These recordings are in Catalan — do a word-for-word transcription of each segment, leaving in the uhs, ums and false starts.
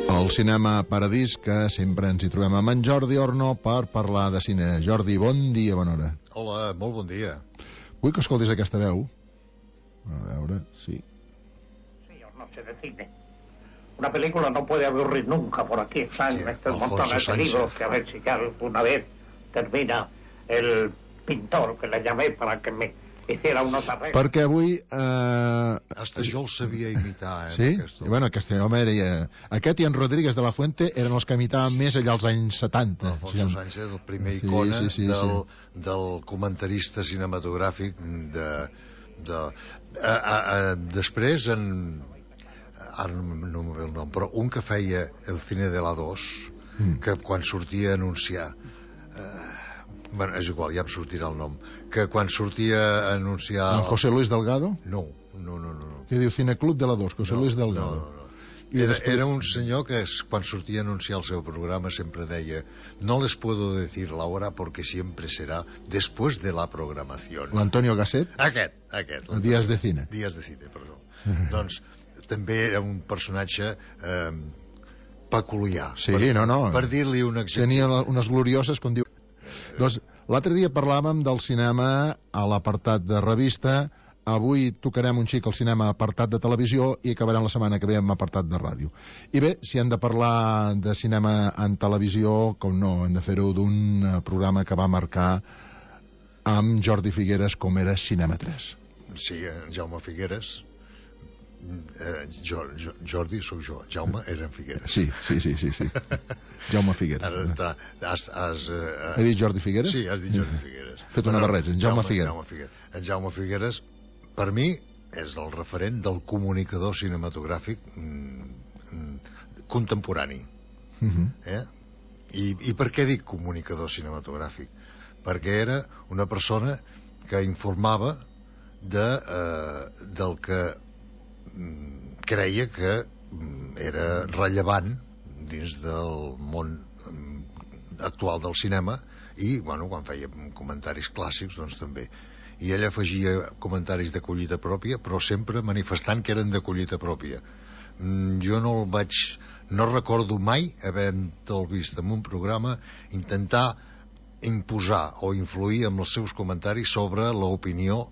Al Cinema Paradís, que sempre ens hi trobem amb en Jordi Orno per parlar de cine. Jordi, bon dia, bona hora. Hola, molt bon dia. Vull que escoltis aquesta veu. A veure, sí. Señor, noche de cine. Una película no puede aburrir nunca por aquí. Están Hostia, estos Alfonso montones de Sánchez. libros que a ver si ya alguna vez termina el pintor que le llamé para que me hiciera unos arreglos. Perquè avui... Eh... Hasta jo el sabia imitar, eh? Sí? Aquest I bueno, aquest home era... Aquest i en Rodríguez de la Fuente eren els que imitaven més allà als anys setanta. Alfonso Sánchez, el primer Sí, icona sí, sí, del, sí. del comentarista cinematogràfic de... de a, a, a, després, en... ara no, no em ve el nom, però un que feia el cine de la dos, mm. que quan sortia a anunciar... Eh, bueno, és igual, ja em sortirà el nom, que quan sortia a anunciar... En José Luis Delgado? No, no, no, no. no. Que diu Cineclub de la dos, José no, Luis Delgado. No, no, no. I Era, després... era un senyor que es, quan sortia a anunciar el seu programa sempre deia: no les puedo decir la hora porque siempre será después de la programación. L'Antonio Gasset? Aquest, aquest. Días de cine. Días de cine, perdó. Doncs també era un personatge eh, peculiar. Sí, per, no, no. Per dir-li un adjectiu. Tenia unes glorioses, com diu... Doncs l'altre dia parlàvem del cinema a l'apartat de revista. Avui tocarem un xic al cinema apartat de televisió i acabarem la setmana que ve amb apartat de ràdio. I bé, si hem de parlar de cinema en televisió, com no, hem de fer-ho d'un programa que va marcar amb Jordi Figueres, com era Cinema tres. Sí, en Jaume Figueres. Eh, jo, jo, Jordi sóc jo, Jaume era en Figueres. Sí, sí, sí, sí, sí. Jaume Figueres. Ara està, has, has, uh, He dit Jordi Figueres? Sí, has dit Jordi Figueres. Fet una barreja, en Jaume, Jaume Figueres. Jaume Figueres. En Jaume Figueres, per mi, és el referent del comunicador cinematogràfic mm, contemporani. Uh -huh. eh? I, I per què dic comunicador cinematogràfic? Perquè era una persona que informava de, eh, del que mm, creia que mm, era rellevant dins del món mm, actual del cinema i, bueno, quan feia comentaris clàssics, doncs també. I ell afegia comentaris de collita pròpia, però sempre manifestant que eren de collita pròpia. Mm, jo no el vaig... no recordo mai havent-el vist en un programa intentar imposar o influir amb els seus comentaris sobre l'opinió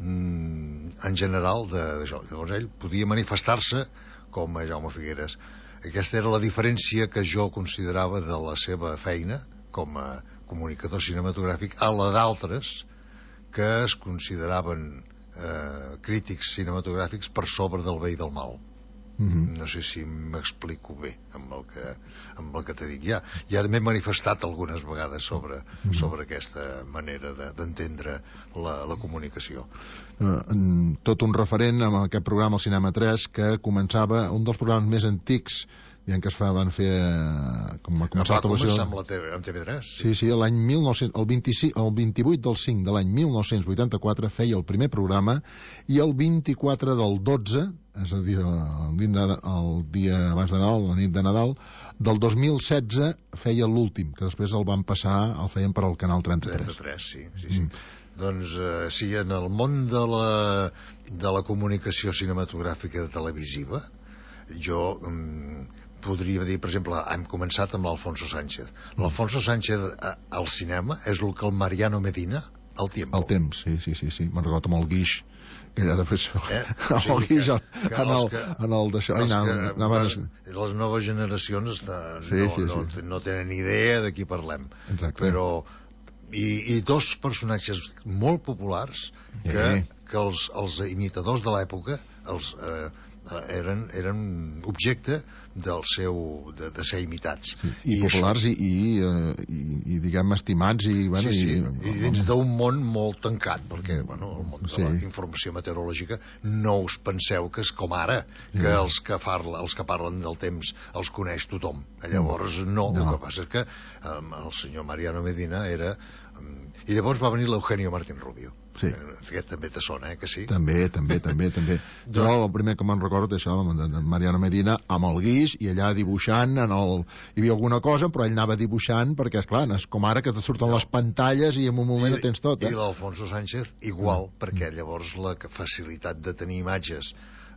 mm, en general d'això. Llavors ell podia manifestar-se com a Jaume Figueres. Aquesta era la diferència que jo considerava de la seva feina com a comunicador cinematogràfic a la d'altres que es consideraven eh, crítics cinematogràfics per sobre del bé i del mal. Mm-hmm. No sé si m'explico bé amb el que, amb el que t'he dit ja. Ja m'he manifestat algunes vegades sobre, mm-hmm. sobre aquesta manera d'entendre de, la, la comunicació. Uh, tot un referent amb aquest programa, el Cinema tres, que començava un dels programes més antics dient que es fa, van fer eh, com va començar va començar amb, la la T V, amb T V tres, sí. Sí, sí, l'any mil nou-cents, el, vint-i-cinc, el vint-i-vuit del cinc de l'any mil nou-cents vuitanta-quatre feia el primer programa i el vint-i-quatre del dotze, és a dir, el dia, el dia abans de Nadal, la nit de Nadal, del dos mil setze feia l'últim, que després el van passar, el feien per al canal trenta-tres. trenta-tres, sí, sí, sí. Mm. Doncs eh, sí, en el món de la, de la comunicació cinematogràfica televisiva, jo... Mm, podria dir, per exemple, hem començat amb l'Alfonso Sánchez. L'Alfonso Sánchez al cinema és el que el Mariano Medina al Tiempo. Al temps, sí, sí, sí, sí. Me'n recordo amb el Guix, que allà després eh? el sí, Guix que, en, en, el, que, en el d'això. Les, les noves generacions està, sí, no, sí, no, sí. no tenen idea de qui parlem. Exacte. Però i, i dos personatges molt populars que, sí. que els, els imitadors de l'època els... Eh, eren, eren objecte del seu, de, de ser imitats i, I populars això... i, i, i, i diguem estimats i, bueno, sí, sí. i, i dins d'un món molt tancat perquè bueno, el món de sí. la informació meteorològica no us penseu que és com ara que mm. els, que parla, els que parlen del temps els coneix tothom, llavors no, no. El que passa és que um, el senyor Mariano Medina era um, i llavors va venir l'Eugenio Martín Rubio. Sí. Aquest també te sona, eh, que sí? També, també, també, també. Jo el primer que me'n recordo és això, de Mariano Medina amb el Guix i allà dibuixant en el... hi havia alguna cosa, però ell anava dibuixant perquè, esclar, és com ara que te surten no. les pantalles i en un moment I, ho tens tot, eh? I l'Alfonso Sánchez igual, mm. perquè llavors la facilitat de tenir imatges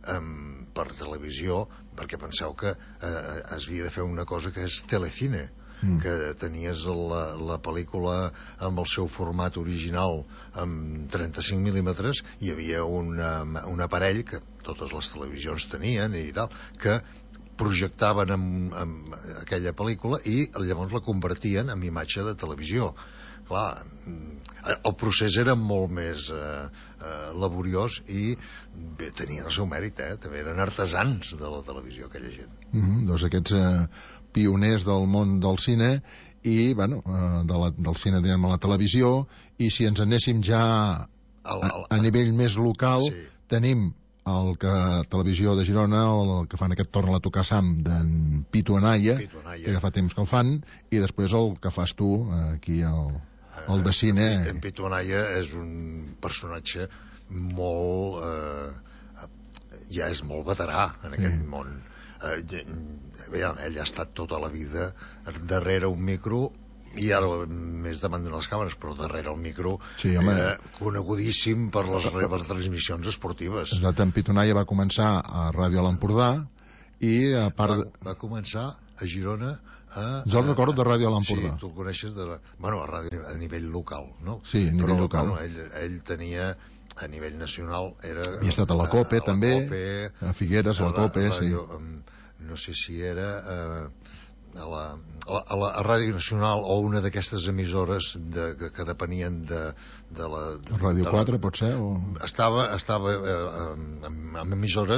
um, per televisió, perquè penseu que eh, es havia de fer una cosa que és telecine, mm. que tenies la, la pel·lícula amb el seu format original amb trenta-cinc mil·límetres, i hi havia una, un aparell que totes les televisions tenien i tal, que projectaven amb, amb aquella pel·lícula i llavors la convertien en imatge de televisió. Clar, el procés era molt més eh, eh, laboriós i bé, tenien el seu mèrit, eh? També eren artesans de la televisió, aquella gent. Mm-hmm, doncs aquests eh, pioners del món del cine i, bueno, eh, de la, del cine, diguem, a la televisió, i si ens anéssim ja a, a nivell més local, sí. Tenim el que televisió de Girona, el que fan aquest Torna a tocar Sam d'en Pitu Anaya, Pitu Anaya, que ja fa temps que el fan, i després el que fas tu aquí al, al de cine. En Pitu Anaya és un personatge molt eh, ja és molt veterà en aquest sí. món. Eh, bé, ell ha estat tota la vida darrere un micro, i ara més davant de les càmeres, però darrere el micro, sí, era conegudíssim per les transmissions esportives. Exacte, en Pitonaya va començar a Ràdio a l'Empordà i a part... Va, va començar a Girona a... Jo el recordo de Ràdio a l'Empordà. Sí, tu el coneixes de la... Bueno, a, ràdio, a nivell local, no? Sí, a nivell però, local. Bueno, ell, ell tenia... A nivell nacional era... Havia estat a la COPE, a, a també, la COPE, a Figueres, a la COPE, a ràdio, sí. No sé si era... Eh, a la, a la a Ràdio Nacional o una d'aquestes emissores de, que, que depenien de, de la... De, Ràdio de quatre, la, pot ser? O... Estava, estava eh, amb, amb emissora,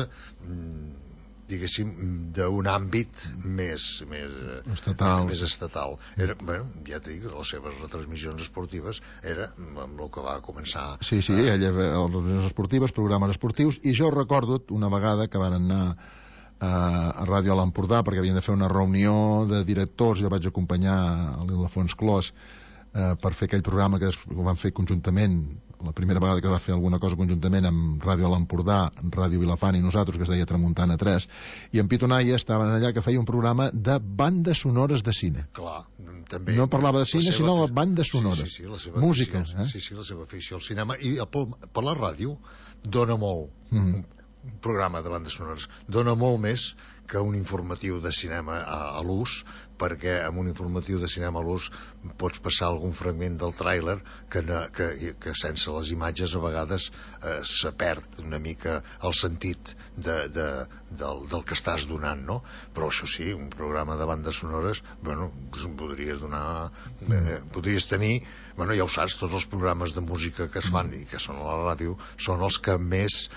diguéssim, d'un àmbit més, més estatal. Més estatal. Era, bueno, ja t'he dit, les seves retransmissions esportives era amb el que va començar... Sí, sí, a... ella, les retransmissions esportives, programes esportius, i jo recordo una vegada que van anar a Ràdio a l'Empordà perquè havien de fer una reunió de directors. Jo vaig acompanyar a l'Ildefons Clos eh, per fer aquell programa que ho van fer conjuntament, la primera vegada que es va fer alguna cosa conjuntament amb Ràdio a l'Empordà, Ràdio Vilafant i nosaltres, que es deia Tramuntana tres, i en Pitonaya estaven allà, que feia un programa de bandes sonores de cine. Clar, també. No parlava de cine, sinó de bandes sonores. Sí, sí, sí, la seva música. Afició, eh? Sí, sí, la seva afició al cinema. I per, per la ràdio dona molt. Mm. Un programa de bandes sonores dona molt més que un informatiu de cinema a, a l'ús, perquè amb un informatiu de cinema a l'ús pots passar algun fragment del tràiler que, no, que, que sense les imatges a vegades eh, se perd una mica el sentit de, de, del, del que estàs donant, no? Però això sí, un programa de bandes sonores, bueno, doncs podries donar eh, podries tenir, bueno, ja ho saps, tots els programes de música que es fan i que són a la ràdio són els que més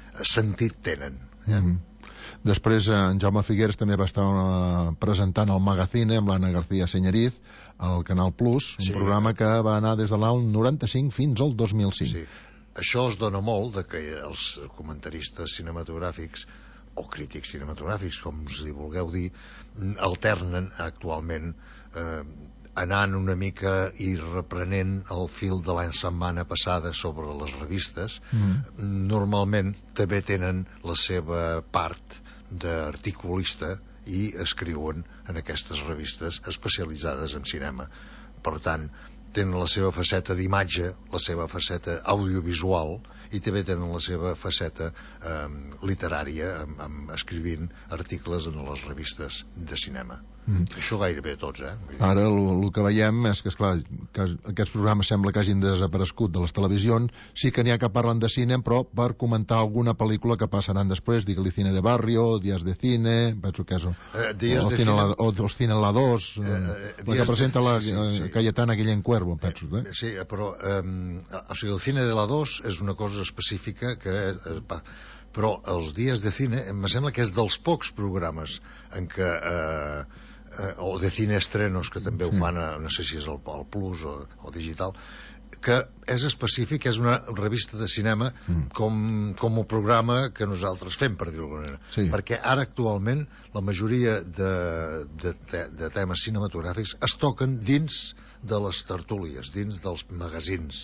sentit tenen. Eh? Mm-hmm. Després en Jaume Figueres també va estar uh, presentant el Magazine amb l'Anna García Señeriz al Canal Plus, un sí. programa que va anar des de l'any noranta-cinc fins al dos mil cinc. Sí. Això es dona molt de que els comentaristes cinematogràfics o crítics cinematogràfics, com us hi vulgueu dir, alternen actualment eh, anant una mica i reprenent el fil de la setmana passada sobre les revistes. Mm. Normalment també tenen la seva part d'articulista i escriuen en aquestes revistes especialitzades en cinema. Per tant, tenen la seva faceta d'imatge, la seva faceta audiovisual, i també tenen la seva faceta eh, literària, amb, amb escrivint articles en les revistes de cinema. Mm. Això gairebé tots, eh? Ara el que veiem és que, esclar, que aquests programes sembla que hagin desaparegut de les televisions. Sí que n'hi ha que parlen de cine, però per comentar alguna pel·lícula que passaran després, digue-li Cine de Barrio, Días de Cine, penso que és o, eh, o, cine, cine... La, o, o Cine la dos, eh, eh, la que presenta de... la sí, sí, sí. Cayetana Guillén Cuervo, penso. Eh? Sí, però eh, o sigui, el Cine de la dos és una cosa específica que... Eh, però els Días de Cine em sembla que és dels pocs programes en què... Eh, Eh, o de cine estrenos, que també ho fan a, no sé si és el, el Plus o, o digital, que és específic, és una revista de cinema mm. com, com un programa que nosaltres fem, per dir-ho d'alguna manera. Sí. Perquè ara actualment la majoria de, de, de temes cinematogràfics es toquen dins de les tertúlies, dins dels magazins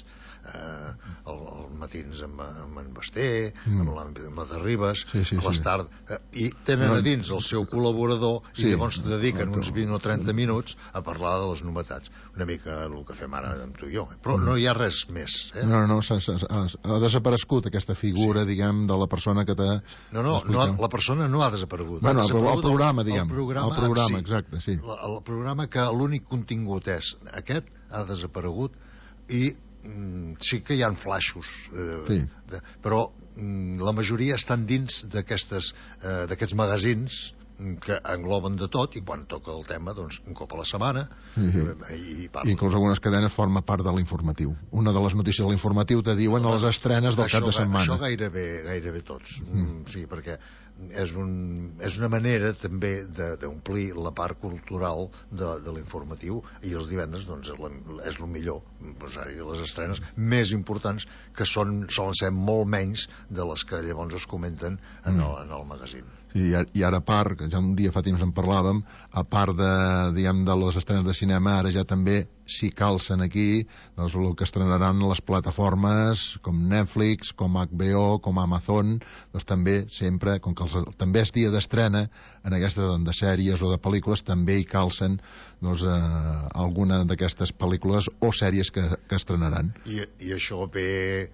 eh, el, el matins amb, amb en Basté, mm. amb, la, amb la de Ribes, sí, sí, a les sí. tardes, eh, i tenen no, a dins el seu col·laborador sí, i llavors dediquen però... uns vint o trenta minuts a parlar de les novetats, una mica el que fem ara amb tu i jo, però mm. no hi ha res més, eh? no, no, s -s -s ha, ha desaparegut aquesta figura, sí. diguem, de la persona que t'ha... no, no, no, la persona no ha desaparegut, bueno, ha desaparegut el programa, diguem, el programa, el programa sí, exacte, sí. el, el programa que l'únic contingut és aquest, ha desaparegut, i mm, sí que hi ha flaixos, eh, sí. de, però mm, la majoria estan dins d'aquestes eh, d'aquests magazins que engloben de tot, i quan toca el tema, doncs, un cop a la setmana, sí, sí. i, i I inclús algunes cadenes forma part de l'informatiu. Una de les notícies de l'informatiu te diuen a les estrenes del això, cap de setmana. Això gairebé, gairebé tots. Mm. Sí, perquè és, un, és una manera també d'omplir la part cultural de, de l'informatiu, i els divendres doncs, és el millor posar-hi les estrenes més importants, que són, solen ser molt menys de les que llavors es comenten en el, en el magazín. Sí, i ara a part, que ja un dia fa temps en parlàvem, a part de, diguem, de les estrenes de cinema, ara ja també s'hi calcen aquí doncs, el que estrenaran les plataformes com Netflix, com H B O, com Amazon, doncs també sempre, com que els, també és dia d'estrena en aquestes doncs, de sèries o de pel·lícules, també hi calcen doncs, eh, alguna d'aquestes pel·lícules o sèries que, que estrenaran. I, i això ve,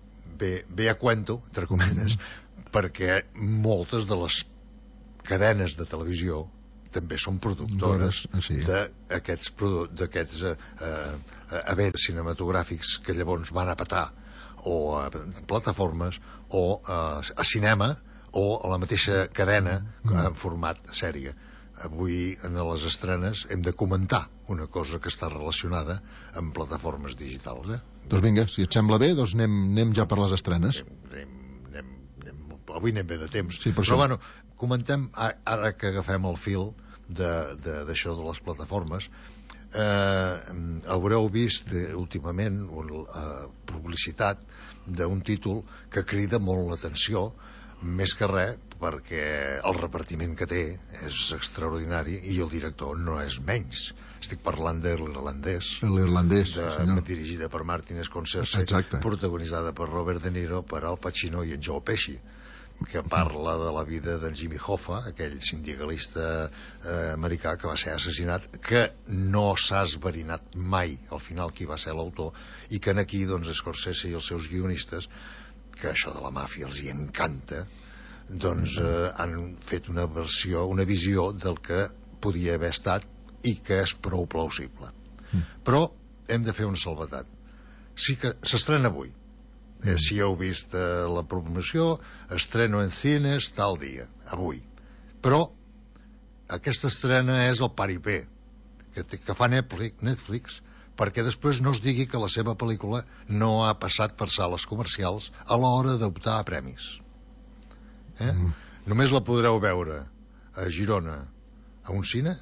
ve, ve a cuento, entre cometes, mm. perquè moltes de les cadenes de televisió també són productores sí. d'aquests d'aquests eh, eh, events cinematogràfics que llavors van a petar o a plataformes o a, a cinema o a la mateixa cadena mm. en format sèrie. Avui en les estrenes hem de comentar una cosa que està relacionada amb plataformes digitals, eh? Doncs vinga, si et sembla bé, doncs anem, anem ja per les estrenes. Anem, anem, anem, avui anem bé de temps, sí, però bueno, comentem, ara que agafem el fil d'això de, de, de les plataformes, eh, haureu vist eh, últimament una eh, publicitat d'un títol que crida molt l'atenció, més que res perquè el repartiment que té és extraordinari i el director no és menys. Estic parlant de l'irlandès, l'irlandès, de, dirigida per Martin Scorsese, exacte. Protagonitzada per Robert De Niro, per Al Pacino i en Joe Pesci, que parla de la vida d'en Jimmy Hoffa, aquell sindicalista eh, americà que va ser assassinat, que no s'ha esverinat mai al final qui va ser l'autor, i que en aquí doncs, Scorsese i els seus guionistes, que això de la màfia els hi encanta, doncs eh, han fet una versió, una visió del que podia haver estat i que és prou plausible. Però hem de fer una salvetat. Sí que s'estrena avui. Eh, si heu vist eh, la promoció, estreno en cines tal dia, avui. Però aquesta estrena és el paripé que, que fa Netflix, Netflix perquè després no es digui que la seva pel·lícula no ha passat per sales comercials a l'hora d'optar a premis. Eh? Mm. Només la podreu veure a Girona a un cine.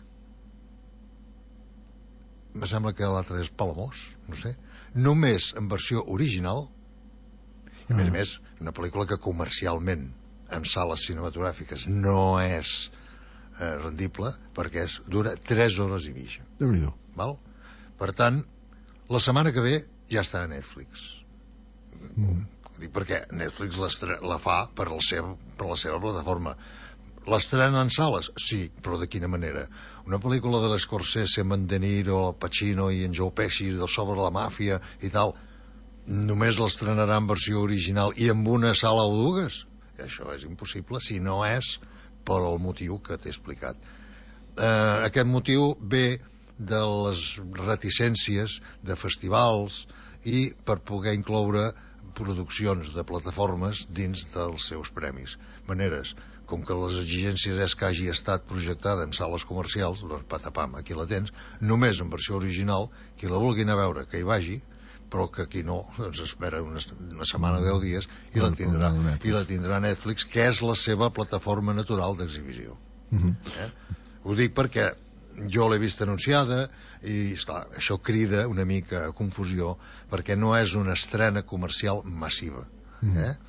Em sembla que l'altre és Palamós, no sé. Només en versió original. I a més a més, una pel·lícula que comercialment en sales cinematogràfiques no és eh, rendible, perquè és, dura tres hores i mitja. Déu-n'hi-do. Val? Per tant, la setmana que ve ja està a Netflix. Mm. Dic perquè Netflix la fa per, el seu, per la seva plataforma. L'estrena en sales? Sí, però de quina manera? Una pel·lícula de l'Scorsese amb en De Niro, el Pacino i en Joe Pesci sobre la màfia i tal, només l'estrenarà en versió original i amb una sala o dues? Això és impossible si no és per el motiu que t'he explicat. Eh, aquest motiu ve de les reticències de festivals i per poder incloure produccions de plataformes dins dels seus premis. Maneres, com que les exigències és que hagi estat projectada en sales comercials, doncs patapam, aquí la tens, només en versió original, qui la vulgui anar a veure que hi vagi, però que aquí no, doncs espera una, una setmana o deu dies i la tindrà i la tindrà Netflix, que és la seva plataforma natural d'exhibició. Uh-huh. eh? Ho dic perquè jo l'he vist anunciada i esclar, això crida una mica a confusió perquè no és una estrena comercial massiva. Uh-huh. eh?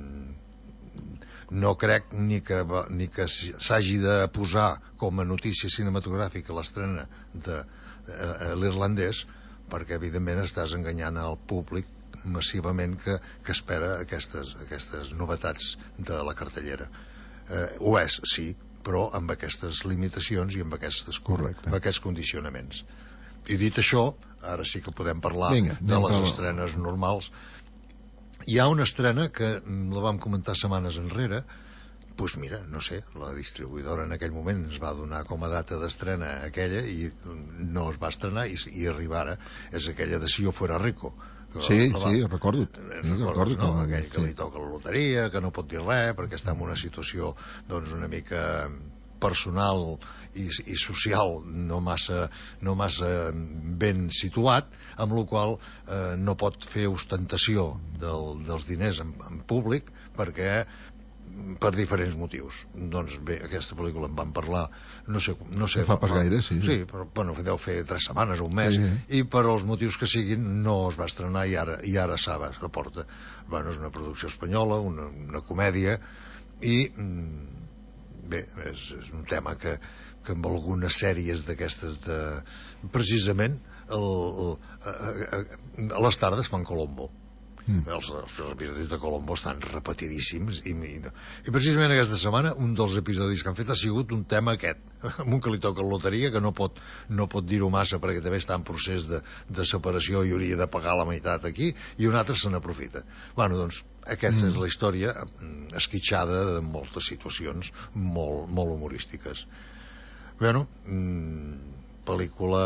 No crec ni que, ni que s'hagi de posar com a notícia cinematogràfica l'estrena de, de, de l'irlandès, perquè evidentment estàs enganyant al públic massivament que, que espera aquestes, aquestes novetats de la cartellera. Eh, ho és, sí, però amb aquestes limitacions i amb, aquestes, amb aquests condicionaments. I dit això, ara sí que podem parlar Vinga, de les estrenes normals. Hi ha una estrena que la vam comentar setmanes enrere. Doncs pues mira, no sé, la distribuïdora en aquell moment ens va donar com a data d'estrena aquella i no es va estrenar, i, i arriba ara és aquella de Si yo fuera rico. Sí, va, sí, recordo. Sí, recordo, no? Que, aquell que sí. Li toca la loteria, que no pot dir res perquè està en una situació doncs una mica personal i, i social no massa, no massa ben situat, amb la qual eh, no pot fer ostentació del, dels diners en, en públic perquè per diferents motius. Doncs bé, aquesta pel·lícula en vam parlar no sé, no sé no fa pas gaire, sí. Sí, però bueno, deu fer tres setmanes o un mes, sí, sí. I per als motius que siguin no es va estrenar i ara, i ara s'ha a porta. Bueno, és una producció espanyola, una, una comèdia, i bé, és, és un tema que, que amb algunes sèries d'aquestes de... precisament el, el, a, a, a les tardes fan Colombo. Mm. Els, els episodis de Colombo estan repetidíssims i, i, i precisament aquesta setmana un dels episodis que han fet ha sigut un tema aquest, amb un que li toca la loteria, que no pot, no pot dir-ho massa perquè també està en procés de, de separació i hauria de pagar la meitat aquí, i un altre se n'aprofita. Bueno, doncs aquesta mm. és la història esquitxada de moltes situacions molt, molt humorístiques. Bueno, mm, pel·lícula...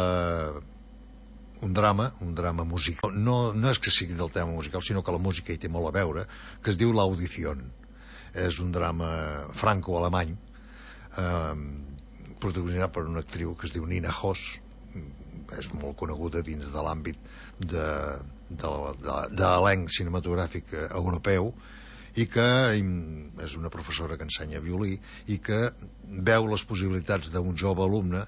un drama, un drama musical. No, no és que sigui del tema musical, sinó que la música hi té molt a veure, que es diu L'Audición. És un drama franco-alemany, eh, protagonitzat per una actriu que es diu Nina Hoss. És molt coneguda dins de l'àmbit de, de, de, de l'elenc cinematogràfic europeu, i que és una professora que ensenya violí i que veu les possibilitats d'un jove alumne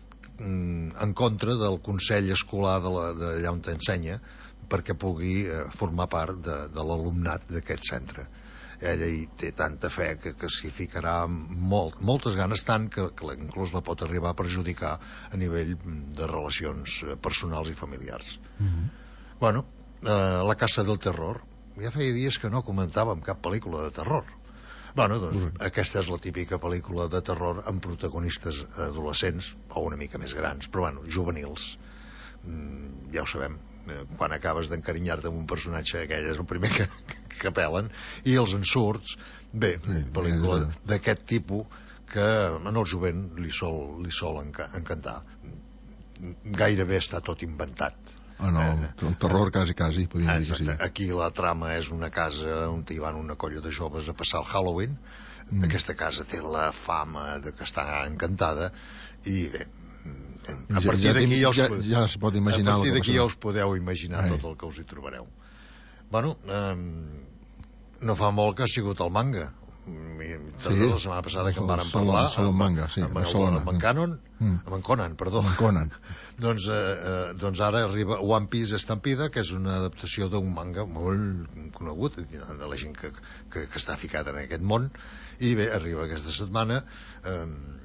en contra del consell escolar d'allà on t'ensenya perquè pugui eh, formar part de, de l'alumnat d'aquest centre. Ella hi té tanta fe que, que s'hi ficarà molt, moltes ganes, tant que, que inclús la pot arribar a perjudicar a nivell de relacions personals i familiars. Mm-hmm. Bueno, eh, La Casa del Terror. Ja feia dies que no comentàvem cap pel·lícula de terror. Bueno, doncs, mm. aquesta és la típica pel·lícula de terror amb protagonistes adolescents o una mica més grans, però bueno, juvenils. Mm, ja ho sabem, quan acabes d'encarinyar-te amb un personatge aquell és el primer que, que pelen, i els ensurts, bé, sí, pel·lícula sí, d'aquest tipus que en el jovent li sol, li sol enca encantar. Gairebé està tot inventat. Ah, no, el terror quasi, quasi, podríem dir que sí. Aquí la trama és una casa on hi van una colla de joves a passar el Halloween. Mm. Aquesta casa té la fama de que està encantada i bé, a partir d'aquí ja, ja, ja, ja es pot imaginar, a partir d'aquí ja us podeu imaginar Ai. tot el que us hi trobareu. Bueno, eh, no fa molt que ha sigut el manga. Sí, la setmana passada que en vàrem parlar amb, manga, sí, amb, amb, amb en Canon mm. amb en Conan, perdó Conan. doncs, eh, doncs ara arriba One Piece Estampida, que és una adaptació d'un manga molt conegut de la gent que, que, que està ficat en aquest món, i bé, arriba aquesta setmana. eh,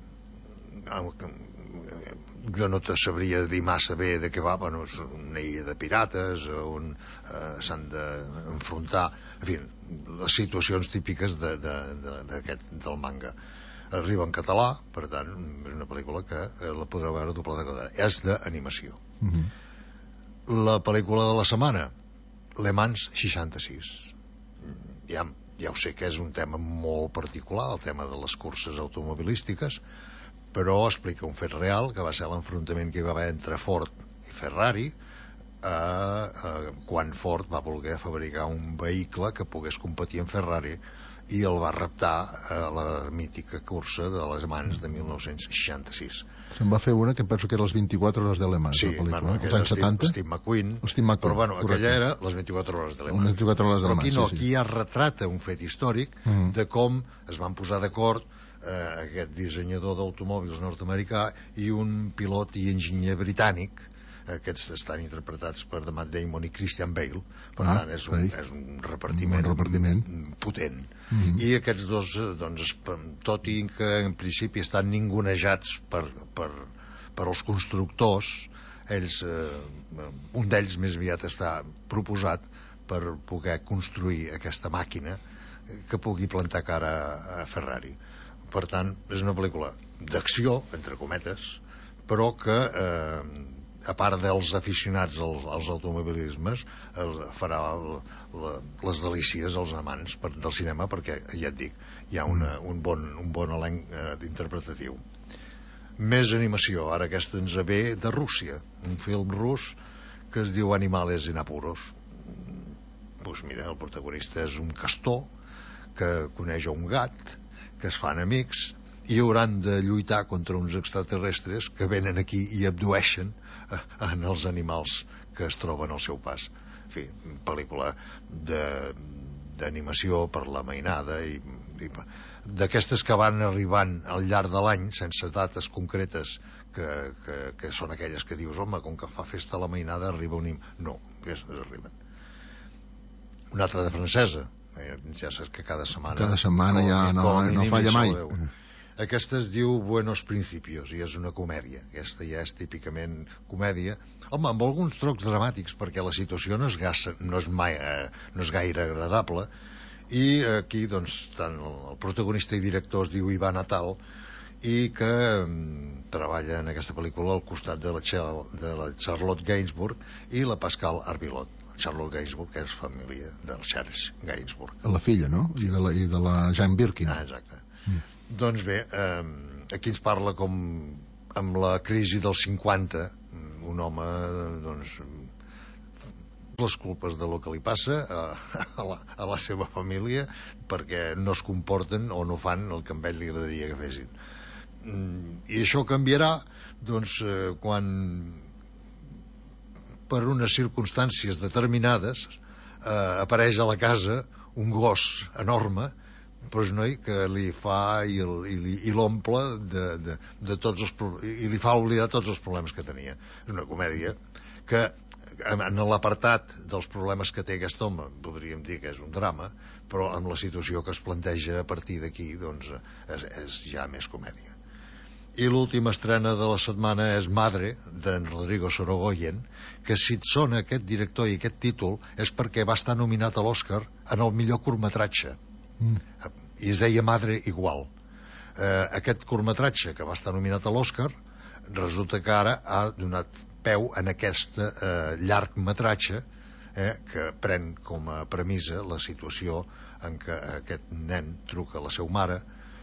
jo no te sabria dir massa bé de què va. Bueno, és una illa de pirates on eh, s'han d'enfrontar, en fi, les situacions típiques de, de, de, d'aquest, del manga. Arriba en català, per tant és una pel·lícula que eh, la podreu veure doblada cada hora. És d'animació. Mm-hmm. La pel·lícula de la setmana, Le Mans seixanta-sis. Ja, ja ho sé que és un tema molt particular, el tema de les curses automobilístiques, però explica un fet real, que va ser l'enfrontament que hi va haver entre Ford i Ferrari eh, eh, quan Ford va voler fabricar un vehicle que pogués competir amb Ferrari, i el va reptar a la mítica cursa de Les Mans de mil nou-cents seixanta-sis. Se'n va fer una que penso que era les vint-i-quatre hores de Le Mans, sí, la pel·lícula, bueno, als anys setanta. Steve McQueen, Steve McQueen, però bueno, correcte. aquella era les vint-i-quatre hores de Le Mans. Les vint-i-quatre hores de Le Mans, però aquí no, sí, sí. aquí ja retrata un fet històric mm. de com es van posar d'acord eh, aquest dissenyador d'automòbils nord-americà i un pilot i enginyer britànic. Aquests estan interpretats per Matt Damon i Christian Bale, per ah, tant és un, és un repartiment, un repartiment potent. Mm-hmm. I aquests dos, doncs, tot i que en principi estan ningunejats per, per, per els constructors, ells, eh, un d'ells més aviat està proposat per poder construir aquesta màquina que pugui plantar cara a Ferrari. Per tant, és una pel·lícula d'acció, entre cometes, però que, eh, a part dels aficionats als, als automobilismes, el, farà el, la, les delícies als amants per, del cinema, perquè, ja et dic, hi ha una, un, bon, un bon elenc eh, interpretatiu. Més animació, ara aquesta ens ve de Rússia, un film rus que es diu Animales en apuros. Pues mira, el protagonista és un castor que coneix un gat, que es fan amics i hauran de lluitar contra uns extraterrestres que venen aquí i abdueixen eh, en els animals que es troben al seu pas. En fi, pel·lícula d'animació per la mainada i, i d'aquestes que van arribant al llarg de l'any sense dates concretes que, que, que són aquelles que dius, home, com que fa festa la mainada arriba un... No, aquestes arriben. Una altra de francesa, eh, ja saps que cada setmana cada setmana ja no, no falla mai. Aquesta es diu Buenos Principios i és una comèdia. Aquesta ja és típicament comèdia, home, amb alguns trocs dramàtics, perquè la situació no és, gassa, no és, mai, eh, no és gaire agradable. I aquí doncs tant el protagonista i director es diu Ivan Atal i que um, treballa en aquesta pel·lícula al costat de la, de la Charlotte Gainsbourg i la Pascal Arbilot. Charlotte Gainsbourg, que és família del Charles Gainsbourg, la filla, no? I de la, i de la Jane Birkin. Ah, exacte. Mm. Doncs bé, eh, aquí ens parla com amb la crisi dels cinquanta un home doncs les culpes de lo que li passa a, a, la, a la seva família perquè no es comporten o no fan el que a ell li agradaria que fessin. I això canviarà doncs eh, quan per unes circumstàncies determinades eh, apareix a la casa un gos enorme, però noi que li fa i, i, i l'omple de, de, de tots els i li fa oblidar tots els problemes que tenia. És una comèdia que en l'apartat dels problemes que té aquest home podríem dir que és un drama, però amb la situació que es planteja a partir d'aquí doncs és, és ja més comèdia. I l'última estrena de la setmana és Madre, d'en Rodrigo Sorogoyen, que si et sona aquest director i aquest títol és perquè va estar nominat a l'Oscar en el millor curtmetratge. Mm. I es deia Madre igual. Eh, aquest curtmetratge que va estar nominat a l'Oscar resulta que ara ha donat peu en aquest eh, llargmetratge eh, que pren com a premissa la situació en què aquest nen truca a la seva mare,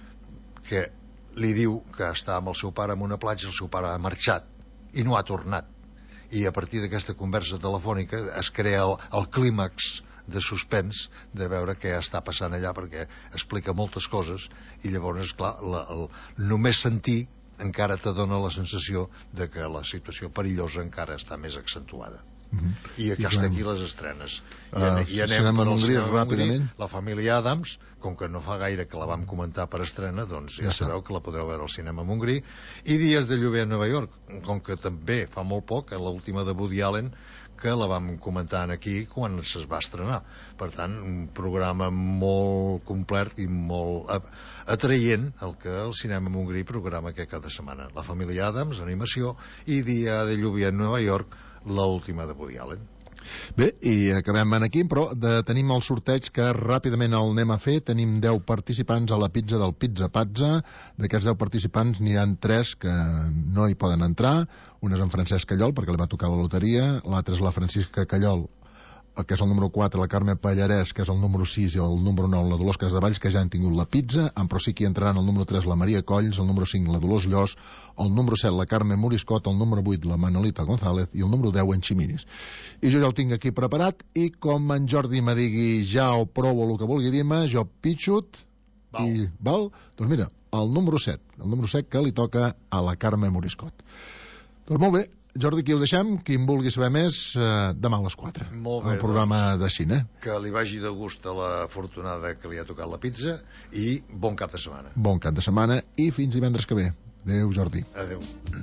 que li diu que està amb el seu pare en una platja, el seu pare ha marxat i no ha tornat, i a partir d'aquesta conversa telefònica es crea el, el clímax de suspens de veure què està passant allà, perquè explica moltes coses i llavors, esclar, la, el, només sentir encara te dona la sensació de que la situació perillosa encara està més accentuada. Mm-hmm. I aquí estan aquí les estrenes. I, uh, i anem per al cinema ràpidament. La família Adams, com que no fa gaire que la vam comentar per estrena, doncs ja, ja sabeu que la podreu veure al cinema Montgrí. I Dies de lluvia a Nova York, com que també fa molt poc, en l'última de Woody Allen, que la vam comentar aquí quan es va estrenar. Per tant, un programa molt complet i molt atraient el que el cinema Montgrí programa que cada setmana. La família Adams, animació, i Dia de lluvia a Nova York, l'última de Woody Allen. Bé, i acabem aquí, però de, tenim el sorteig que ràpidament el anem a fer. Tenim deu participants a la pizza del Pizza Pazza. D'aquests deu participants n'hi ha tres que no hi poden entrar. Un és en Francesc Callol, perquè li va tocar la loteria. L'altre és la Francisca Callol, que és el número quatre, la Carme Pallarès, que és el número sis, i el número nou, la Dolors Casadevalls, que ja han tingut la pizza. En però sí que hi entraran el número tres, la Maria Colls, el número cinc, la Dolors Llos, el número set, la Carme Moriscot, el número vuit, la Manolita González, i el número deu, en Ximinis. I jo ja ho tinc aquí preparat, i com en Jordi me digui ja o prou o el que vulgui dir-me, jo pitxut, val. I val? Doncs mira, el número set, el número set que li toca a la Carme Moriscot. Doncs molt bé, Jordi, aquí ho deixem. Qui en vulgui saber més, eh, demà a les quatre. Molt bé, el programa doncs, de cine. Que li vagi de gust a la afortunada que li ha tocat la pizza i bon cap de setmana. Bon cap de setmana i fins divendres que ve. Adéu, Jordi. Adéu.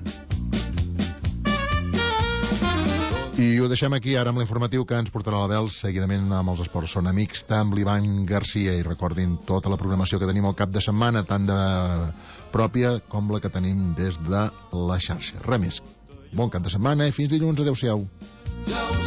I ho deixem aquí ara amb l'informatiu que ens portarà la Bel seguidament amb els esports. Són amics amb l'Ivan Garcia i recordin tota la programació que tenim al cap de setmana, tant de pròpia com la que tenim des de la xarxa. Res més. Bon cap de setmana i fins dilluns. Adéu-siau.